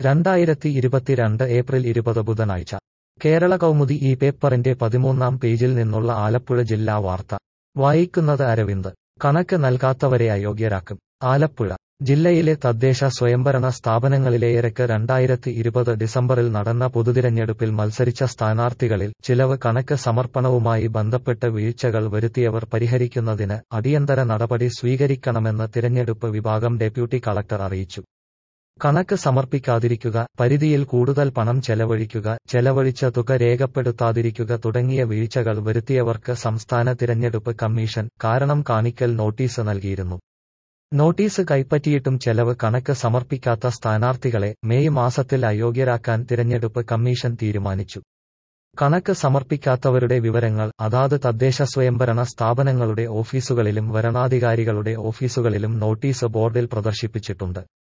2022 April 20 ബുധനാഴ്ച കേരള കൗമുദി ഈ പേപ്പറിന്റെ 13-ാം പേജിൽ നിന്നുള്ള ആലപ്പുഴ ജില്ലാ വാർത്ത വായിക്കുന്നത് അരവിന്ദ്. കണക്ക് നൽകാത്തവരെ അയോഗ്യരാക്കും. ആലപ്പുഴ ജില്ലയിലെ തദ്ദേശ സ്വയംഭരണ സ്ഥാപനങ്ങളിലേറെക്ക് 2020 ഡിസംബറിൽ നടന്ന പൊതുതിരഞ്ഞെടുപ്പിൽ മത്സരിച്ച സ്ഥാനാർത്ഥികളിൽ ചിലവ് കണക്ക് സമർപ്പണവുമായി ബന്ധപ്പെട്ട് വീഴ്ചകൾ വരുത്തിയവർ പരിഹരിക്കുന്നതിന് അടിയന്തര നടപടി സ്വീകരിക്കണമെന്ന് തിരഞ്ഞെടുപ്പ് വിഭാഗം ഡെപ്യൂട്ടി കളക്ടർ അറിയിച്ചു. കണക്ക് സമർപ്പിക്കാതിരിക്കുക, പരിധിയിൽ കൂടുതൽ പണം ചെലവഴിച്ച തുക രേഖപ്പെടുത്താതിരിക്കുക തുടങ്ങിയ വീഴ്ചകൾ വരുത്തിയവർക്ക് സംസ്ഥാന തിരഞ്ഞെടുപ്പ് കമ്മീഷൻ കാരണം കാണിക്കൽ നോട്ടീസ് നൽകിയിരുന്നു. നോട്ടീസ് കൈപ്പറ്റിയിട്ടും ചെലവ് കണക്ക് സമർപ്പിക്കാത്ത സ്ഥാനാർത്ഥികളെ മെയ് മാസത്തിൽ അയോഗ്യരാക്കാൻ തിരഞ്ഞെടുപ്പ് കമ്മീഷൻ തീരുമാനിച്ചു. കണക്ക് സമർപ്പിക്കാത്തവരുടെ വിവരങ്ങൾ അതാത് തദ്ദേശ സ്വയംഭരണ സ്ഥാപനങ്ങളുടെ ഓഫീസുകളിലും വരണാധികാരികളുടെ ഓഫീസുകളിലും നോട്ടീസ് ബോർഡിൽ പ്രദർശിപ്പിച്ചിട്ടുണ്ട്.